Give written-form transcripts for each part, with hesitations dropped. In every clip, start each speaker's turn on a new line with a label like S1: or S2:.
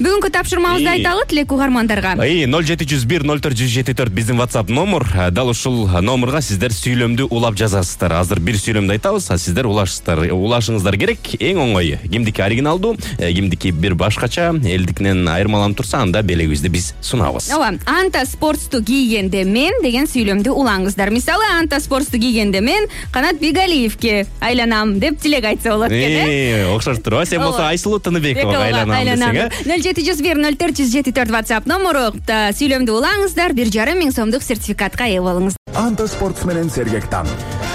S1: Бүгүнкү тапшырмабызды айталы тилек угармандарга.
S2: 0701040704 биздин WhatsApp номер. Дал ушул номерга сиздер сүйлөмдү улап жазасыздар. Азыр бир сүйлөмдү айтабыз, сиздер улашыңыздар керек. Эң оңой. Кимдики оригиналдуу, кимдики бир башкача, элдикинен айырмаланып турса, анда белегибизди биз сунабыз.
S1: Ооба, Анта спортсту кийгенде мен деген сүйлөмдү улаңыздар. Мисалы, Анта спортсту кийгенде мен Канат Бигалиевке айланам деп тилек айтса болот экен.
S2: Окшош турбу? Сен болсо Айсулуу Тыныбековага айланам десең,
S1: 0701040704 WhatsApp номеру сүйлөмдү улаңыздар, 1,5 миң сомдук сертификатка ээ болуңуз.
S3: Анта спорт менен Сергек Тан.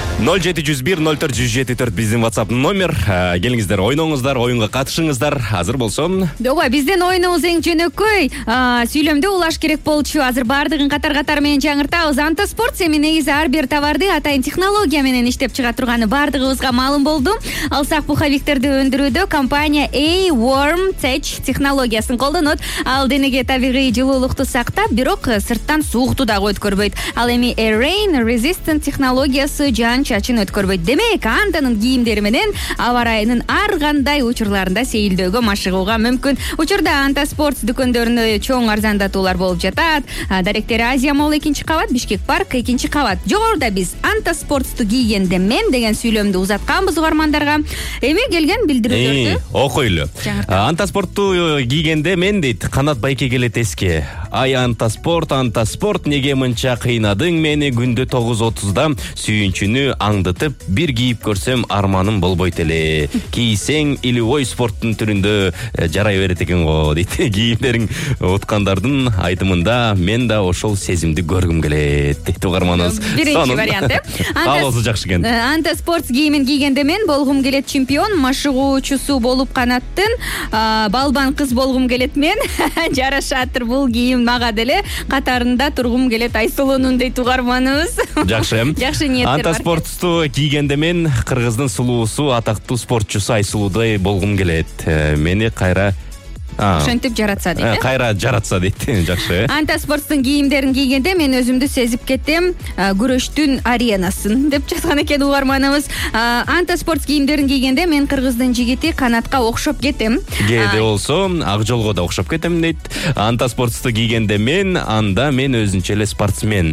S2: 0701040704 биздин WhatsApp номер. Келиңиздер, ойноңуздар, оюнга катышыңыздар. Азыр болсом.
S1: Ооба, биздин оюнубуз эң жөнөкөй. Сүйлөмдү улаш керек болчу. Азыр бардыгын катар менен жаңыртабыз. Анта спорт эми негизи ар бир товарды атайын технология менен иштеп чыга турганы бардыгыбызга маалым болду. Алсак пуховиктерди өндүрүүдө компания A-Worm Tech технологиясын колдонот. Ал денеге табигый жылуулукту сактап, бирок сырттан суукту дагы өткөрбөйт. Ал эми Rain Resistant технологиясы жан чачын өткөрбөйт. Демек, Антанын кийимдери менен аба ырайынын ар кандай учурларында сейилдөөгө машыгууга мүмкүн. Учурда Анта спорт дүкөндөрүндө чоң арзандатуулар болуп жатат. Даректери Азия Молл 2-кабат, Бишкек парк 2-кабат. Жогоруда биз Анта спортсту кийгенде мен деген сүйлөмдү узатканбыз угармандарга. Эми келген билдирүүлөрдү
S2: окуйлу. Анта спортту кийгенде мен дейт, Канат Байке келет эске. Ай Анта спорт, неге мынча кыйнадың мени күндө 9:30да сүйүнчүнү аңдытып, бир кийип көрсөм арманым болбойт эле. Кийсең илүүй спорттун түрүндө жарай берет экен го дейт. Кийимдерин уткандардын айтымында мен да ошол сезимди көргүм келет дейт угарманыбыз.
S1: Биринчи вариант.
S2: Каалоосу жакшы экен.
S1: Анта спорт кийимин кийгенде мен болгум келет чемпион, машыгуучусу болуп Канаттын, балбан кыз болгум келет мен. Жарашатыр бул кийим мага деле, катарында тургум келет Айсулуунун дейт угарманыбыз.
S2: Жакшы.
S1: Жакшы ниеттер бар.
S2: Анта спортсту кийгенде мен Кыргыздын сулуусу, атактуу спортчусу Айсулуудай болгум келет. Мени кайра
S1: ошентип жаратса дейт.
S2: Кайра жаратса дейт. Жакшы.
S1: Анта спорттун кийимдерин кийгенде мен өзүмдү сезип кетем, күрөштүн аренасын деп жазган экен угарманыбыз. Анта спорт кийимдерин кийгенде мен Кыргыздын жигити Канатка окшоп кетем.
S2: Кээде болсо ак жолго да окшоп кетем дейт. Анта спортту кийгенде мен өзүнчө эле спортсмен.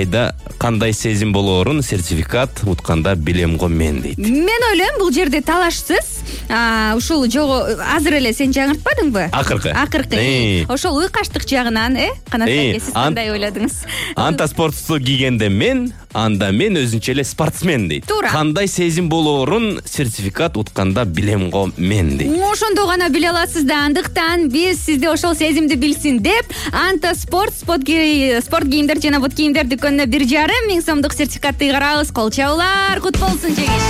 S2: Кандай сезим болоорун сертификат утканда билем го мен дейт.
S1: Мен ойлойм, бул жерде талашсыз. Ушул жого азыр эле сен жаңыртпадыңбы? Акыркы. Ошол уйкаштык жагынан, Канат Байке, сиз кандай ойладыңыз?
S2: Анта спортту кийгенде мен өзүнчө эле спортсмен дейт. Кандай сезим болоорун сертификат утканда билем го мен дейт.
S1: Ошондо гана биле аласыз да, андыктан биз сизди ошол сезимди билсин деп Анта спорт кийимдер жана бут кийимдер дүкөнүнө 1,5 миң сомдук сертификатты ыйгарабыз. Кол чабуулар, кут болсун жегиш.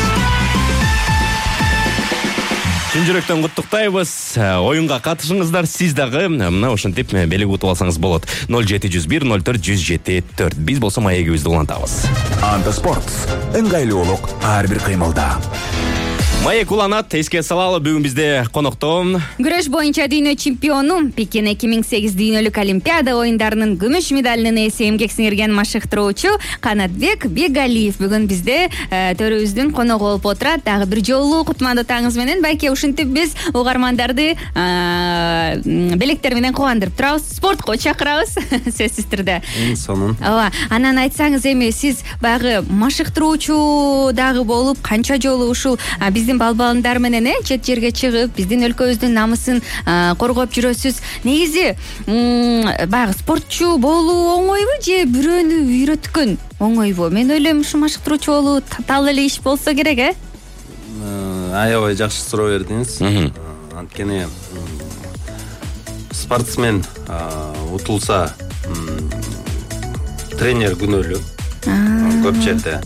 S2: Чын жүрөктөн куттуктайбыз. Оюнга катышыңыздар, сиз дагы мына ошентип белек утуп алсаңыз болот. 0701040704. Биз болсо маегибизди улантабыз.
S3: Анта спорт. Ыңгайлуулук ар бир кыймылда.
S2: Маек уланат, эске салалы, бүгүн бизде конокто
S1: күрөш боюнча дүйнө чемпиону, Пекин 2008 дүйнөлүк олимпиада оюндарынын күмүш медалынын ээси, эмгек сиңирген машыктыруучу Канатбек Бигалиев бүгүн бизде төрүбүздүн коногу болуп отурат. Дагы бир жолу кутмандуу таңыңыз менен. Байке, ушинтип биз угармандарды белектер менен кубандырып турабыз, спортко чакырабыз. Сөзсүз түрдө.
S4: Сонун.
S1: Ооба, анан айтсаңыз эми сиз баягы машыктыруучу дагы болуп, канча жолу ушул биздин балбандар менен чет жерге чыгып, биздин өлкөбүздүн намысын коргоп жүрөсүз. Негизи баягы спортчу болуу оңойбу же бирөөнү үйрөткөн оңойбу? Мен ойлойм, ушу машыктыруучу болуу татаал эле иш болсо керек,
S4: Аябай жакшы суроо бердиңиз. Анткени спортсмен утулса тренер күнөөлүү. Көп жерде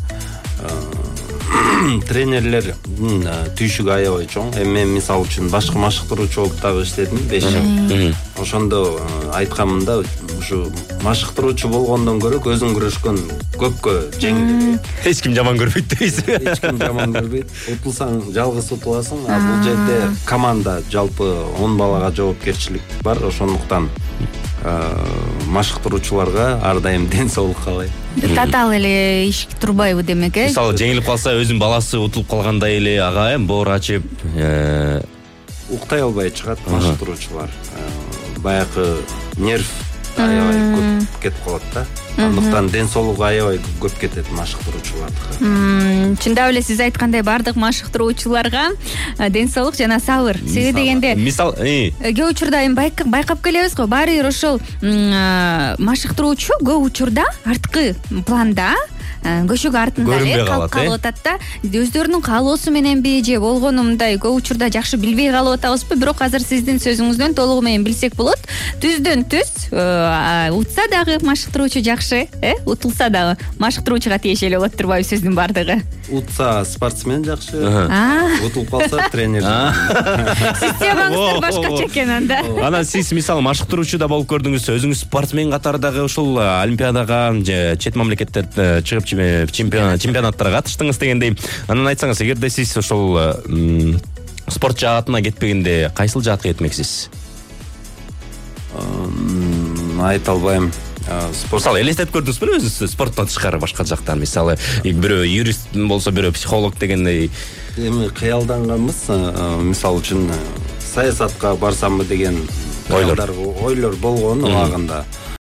S4: тренерлер түйшүгү аябай чоң. Мен мисалы үчүн башкы машыктыруучу болуп дагы иштедим 5 жыл. Ошондо айтканымда, ушу машыктыруучу болгондон көрө өзүң күрөшкөн көпкө жеңил.
S2: Эч ким жаман көрбөйт дейсиз.
S4: Эч ким жаман көрбөйт. Утулсаң жалгыз утуласың. Бул жерде команда, жалпы 10 балага жоопкерчилик бар. Ошондуктан машыктыруучуларга ар дайым ден соолук каалайм.
S1: Татаал эле иш турбайбы демек,
S2: Мисалы жеңилип калса, өзүнүн баласы утулуп калгандай эле ага боор ачып,
S4: уктай албай чыгат машыктыруучулар. баягы нерв аябай көп кетип калат да. Андыктан ден соолугу аябай көп кетет машыктыруучулардыкы.
S1: Чындап эле сиз айткандай баардык машыктыруучуларга ден соолук жана сабыр. Себеби дегенде
S2: мисал
S1: көп учурда эми байкап келебиз го, баары бир ошол машыктыруучу көп учурда арткы планда көшөгө артында калып атат да. Өздөрүнүн каалоосу мененби же болгону мындай көп учурда жакшы билбей калып атабызбы? Бирок азыр сиздин сөзүңүздөн толугу менен билсек болот. Түздөн түз утса дагы машыктыруучу жакшы, утулса дагы машыктыруучуга тиешелүү болот турбайбы сөздүн баардыгы?
S4: Утса спортсмен жакшы, утулуп калса тренер.
S1: Системаңыздар башкача экен анда.
S2: Анан сиз мисалы машыктыруучу да болуп көрдүңүз, өзүңүз спортсмен катардагы ушул олимпиадага же чет мамлекеттерде чыгып чемпионаттарга катыштыңыз дегендей. Анан айтсаңыз, эгерде сиз ошол спорт жаатына кетпегенде кайсыл жаатка кетмексиз?
S4: Айта албайм.
S2: Мисалы элестетип көрдүңүзбү өзүңүз спорттон тышкары башка жактан? Мисалы бирөө юрист болсо, бирөө психолог дегендей.
S4: Эми кыялданганбыз, мисалы үчүн саясатка барсамбы деген ойлор болгон убагында.